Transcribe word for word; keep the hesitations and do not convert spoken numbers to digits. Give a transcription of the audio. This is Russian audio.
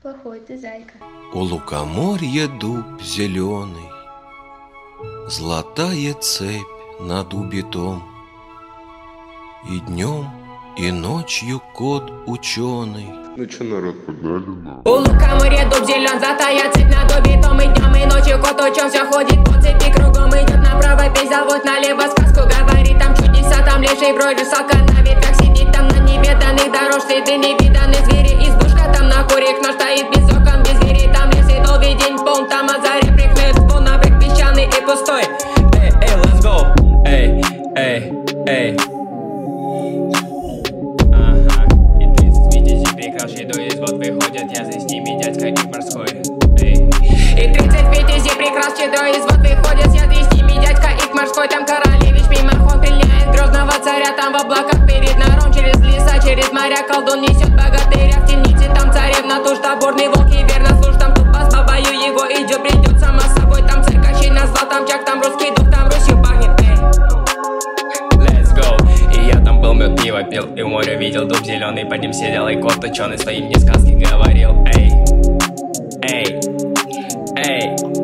Плохой ты, зайка. У лукоморья дуб зеленый, золотая цепь на дубе том, и днем, и ночью кот ученый. Ну чё, народ, погнали, ну. У лукоморья дуб зелен, золотая цепь на дубе том, и днем, и ночью кот учен, все ходит по цепи кругом, идет направо, пей завод, налево сказку говорит, там чудеса, там леший брой, русалка на ветках сидит, там на неведанных дорож следы невиданные звери, избушка там на курик, но стоит без окон, без дверей, там лес и долгий день полн, там от зари прихнет вон, а брик песчаный и пустой. Эй, эй, let's go, эй, эй, эй. Вот выходят, я за с ними, дядька и морской. Эй. И тридцать витязей прекрас щедро из вод выходят, я с ними, дядька и морской. Там королевич мимохон пленяет грозного царя, там в облаках перед наром, через леса, через моря колдун несет богатыря в темнице, там царевна туш, таборный волк и верно служ, там тупо с бабою его идет, придет сама с собой, там циркачей назвал, там чак, там русский дух, там Русью пахнет. Эй. Let's go. И я там был, мед пиво пил, и у моря видел дуб зеленый, под ним сидел и кот ученый, свои мне сказки говорил. Эй, эй, эй.